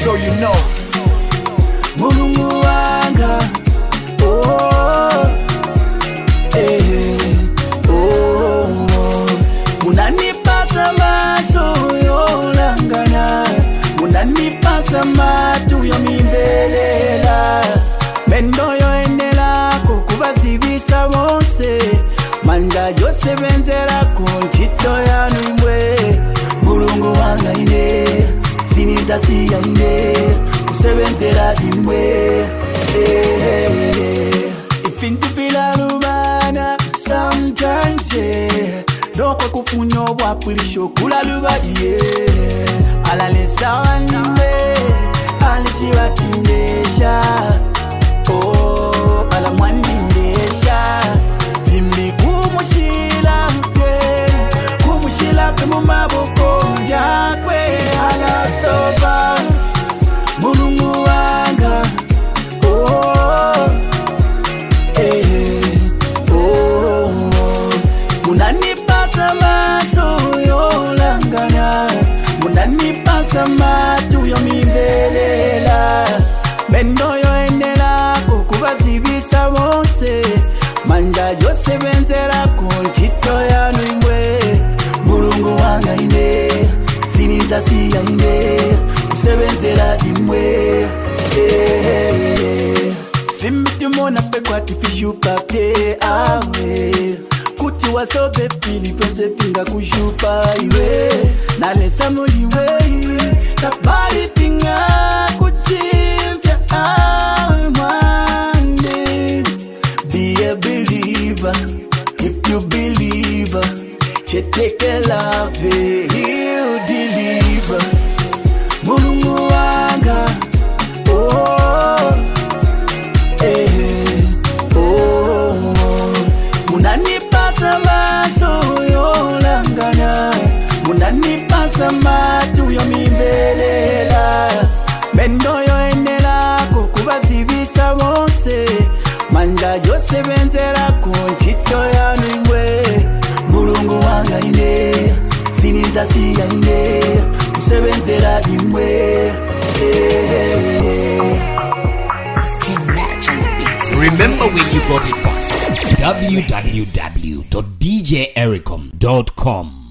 so you know. Mulungu wanga, oh, oh, munanipasa maso yolangana, munanipasa matu yomimbelela, mendo yoenela kukubazibisa bose, manja yose benzera kunchito yanu imwe. Mulungu wanga ine, siniza siya ine, kusebenzera imwe. Ifinti pila lubana, sometimes Doko kufunyo wapulisho kula luba Alalesa wanime, alishibatindesha. Oh, alamwanindesha. Vimbi kumushila pe mumaboko yakwe. Alasoba, Mulungu wanga, oh, oh, munanipasa maso yolangana, munanipasa matu yomimbelela, mendo yoenela kukubazibisa bose, manja yose benzera kunchito yanu imwe. Mulungu wanga ine, siniza siya ine, kusebenzera imwe. Fimiti mona pe kwati fishupa pe awe, kuti wasobe pili fense pinga kushupa iwe. Nalesa muliwe, tabali pinga kuchimfya amande. Be a believer, if you believe, she take a love, he'll deliver. Mulungu wanga, oh, oh, munanipasa maso yolangana, munanipasa matu yomimbelela, mendo yoenela kukubazibisa bose, manja yose benzera kunchito yanu imwe. Mulungu wanga ine, siniza siya ine, kusebenzera imwe. Remember where you got it from. www.djericom.com